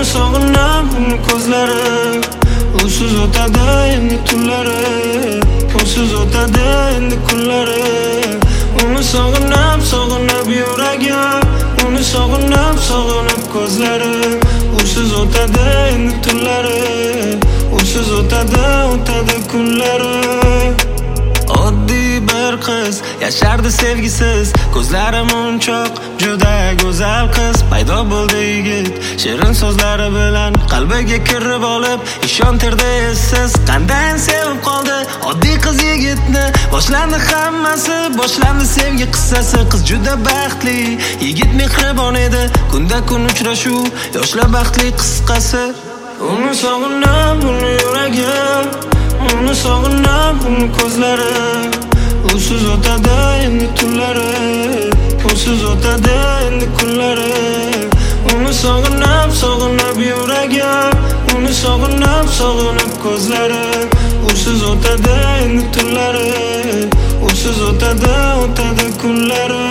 Uni sog'inam, uni ko'zlari, usiz o'tadi endi tunlari, usiz o'tadi endi kunlari. Uni sog'inam, sog'inib yuragim, uni sog'inam, sog'inib ko'zlari, usiz o'tadi endi tunlari, usiz o'tadi, o'tadi kunlari. Oddiy bir qiz yashardi sevgisiz, ko'zlari munchoq, juda go'zal qiz. Paydo bo'ldi yigit, shirin so'zlari bilan qalbiga kirib olib, ishontirdi essiz. Qanday sevib qoldi oddiy qiz yigitni. Boshlandi hammasi, boshlandi sevgi qissasi. Qiz juda baxtli, yigit mehribon edi. Kunda kun uchrashuv, yoshlar baxtli qisqasi. Uni sog'inam, uni yuragim, uni sog'inam, uni ko'zlari, usiz o'tadi endi tunlari, usiz o'tadi endi kunlari. Uni sog'inam, sog'inib yuragim, uni sog'inam, sog'inib ko'zlari, usiz o'tadi endi tunlari, usiz o'tadi, o'tadi kunlari.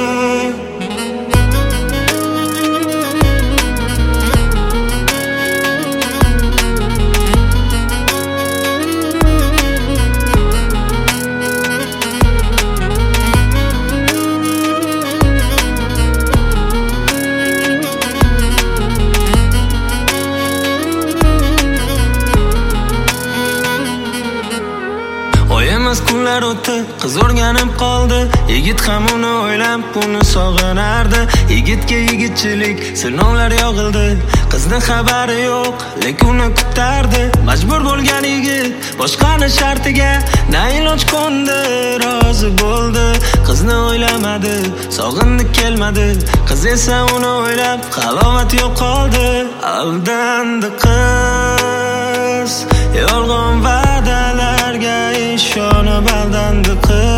Kunlar o'tdi, qiz o'rganib qoldi, yigit ham uni o'ylab, uni sog'inardi. Yigitga yigitchilik sinovlar yog'ildi, qizni xabari yo'q, lekin uni kutardi. Majbur bo'lgan yigit boshqani shartiga na iloj qo'ndi, rozi bo'ldi. Qizni o'ylamadi, sog'indi kelmadi, qiz esa uni o'ylab halovat yo'qoldi. Aldandi qiz, yolg'on va'dalarga ishonib aldandi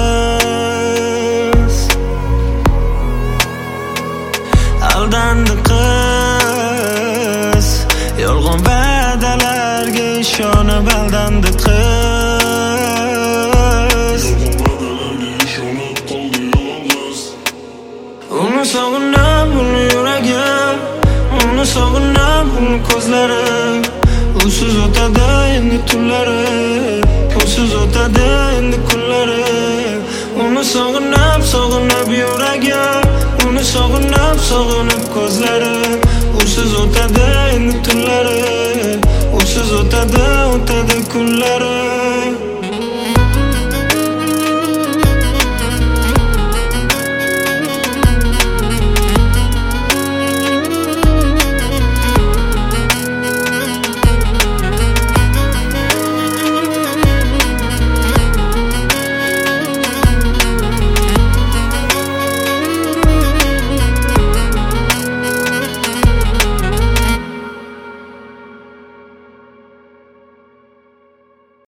qiz. Aldandi qiz, yolg'on va'dalarga ishonib aldandi qiz. Uni sog'inam, uni yuragim, uni sog'inam, uni ko'zlari, usiz o'tadi endi tunlari, usiz o'tadi endi kunlari. Uni sog'inam, sog'inib yuragim, uni sog'inam, sog'inib ko'zlari, usiz o'tadi